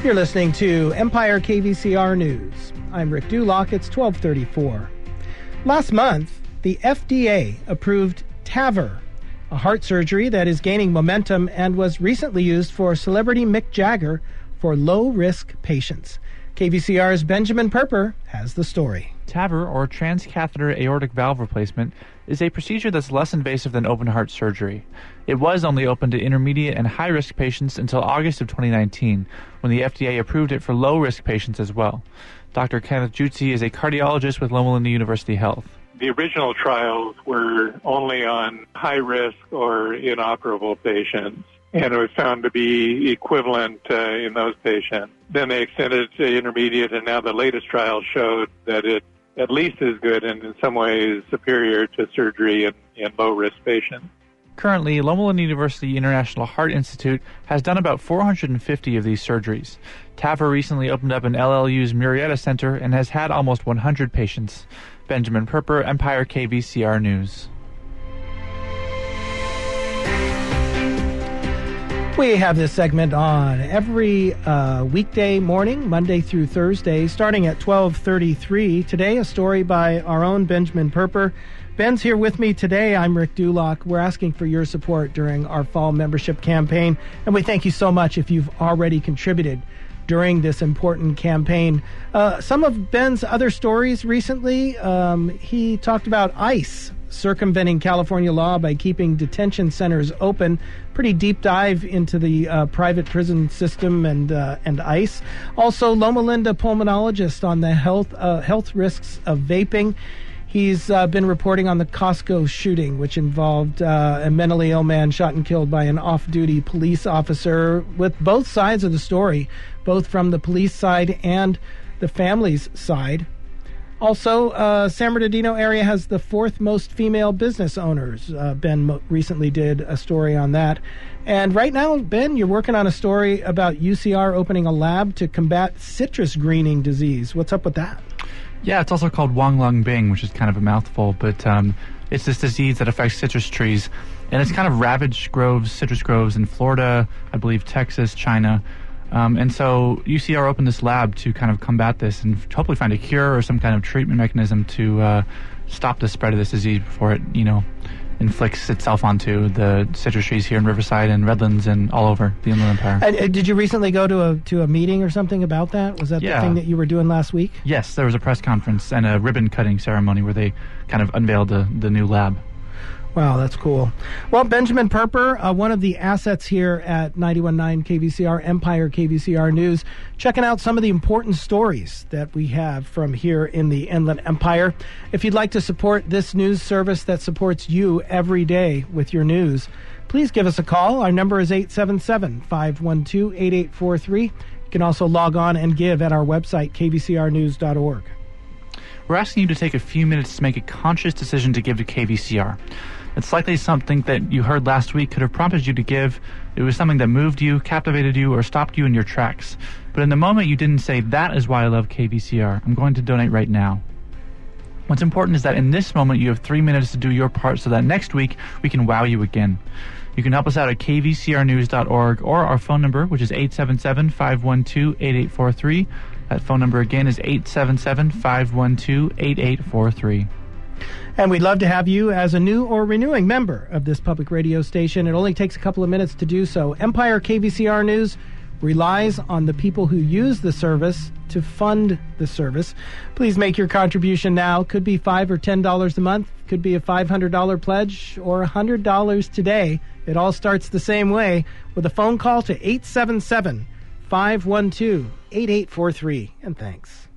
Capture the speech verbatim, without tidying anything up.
You're listening to Empire K V C R News. I'm Rick Dulock. It's twelve thirty-four. Last month, the F D A approved TAVR, a heart surgery that is gaining momentum and was recently used for celebrity Mick Jagger for low-risk patients. K V C R's Benjamin Perper has the story. TAVR, or transcatheter aortic valve replacement, is a procedure that's less invasive than open heart surgery. It was only open to intermediate and high-risk patients until August of twenty nineteen, when the F D A approved it for low-risk patients as well. Doctor Kenneth Jutzi is a cardiologist with Loma Linda University Health. The original trials were only on high-risk or inoperable patients, and it was found to be equivalent uh, in those patients. Then they extended it to intermediate, and now the latest trial showed that it at least as good and in some ways superior to surgery in, in low-risk patients. Currently, Loma Linda University International Heart Institute has done about four hundred fifty of these surgeries. TAVR recently opened up in L L U's Murrieta Center and has had almost one hundred patients. Benjamin Perper, Empire K V C R News. We have this segment on every uh, weekday morning, Monday through Thursday, starting at twelve thirty-three. Today, a story by our own Benjamin Perper. Ben's here with me today. I'm Rick Dulock. We're asking for your support during our fall membership campaign, and we thank you so much if you've already contributed during this important campaign. Uh, some of Ben's other stories recently, um, he talked about ICE circumventing California law by keeping detention centers open. Pretty deep dive into the uh, private prison system and uh, and ICE. Also, Loma Linda pulmonologist on the health uh, health risks of vaping. He's uh, been reporting on the Costco shooting, which involved uh, a mentally ill man shot and killed by an off-duty police officer, with both sides of the story, both from the police side and the family's side. Also, uh, San Bernardino area has the fourth most female business owners. Uh, Ben mo- recently did a story on that. And right now, Ben, you're working on a story about U C R opening a lab to combat citrus greening disease. What's up with that? Yeah, it's also called Wang Lung Bing, which is kind of a mouthful, but um, it's this disease that affects citrus trees, and it's kind of ravaged groves, citrus groves in Florida, I believe Texas, China. Um, and so U C R opened this lab to kind of combat this and hopefully find a cure or some kind of treatment mechanism to uh, stop the spread of this disease before it, you know, inflicts itself onto the citrus trees here in Riverside and Redlands and all over the Inland Empire. And, uh, did you recently go to a to a meeting or something about that? Was that yeah. the thing that you were doing last week? Yes, there was a press conference and a ribbon-cutting ceremony where they kind of unveiled the, the new lab. Wow, that's cool. Well, Benjamin Perper, uh, one of the assets here at ninety-one point nine K V C R, Empire K V C R News, checking out some of the important stories that we have from here in the Inland Empire. If you'd like to support this news service that supports you every day with your news, please give us a call. Our number is eight seven seven, five one two, eight eight four three. You can also log on and give at our website, k v c r news dot org. We're asking you to take a few minutes to make a conscious decision to give to K V C R. It's likely something that you heard last week could have prompted you to give. It was something that moved you, captivated you, or stopped you in your tracks. But in the moment, you didn't say, "That is why I love K V C R. I'm going to donate right now." What's important is that in this moment, you have three minutes to do your part so that next week we can wow you again. You can help us out at k v c r news dot org or our phone number, which is eight seven seven, five one two, eight eight four three. That phone number again is eight seven seven, five one two, eight eight four three. And we'd love to have you as a new or renewing member of this public radio station. It only takes a couple of minutes to do so. Empire K V C R News relies on the people who use the service to fund the service. Please make your contribution now. Could be five dollars or ten dollars a month. Could be a five hundred dollars pledge or one hundred dollars today. It all starts the same way with a phone call to eight seven seven, five one two, eight eight four three. And thanks.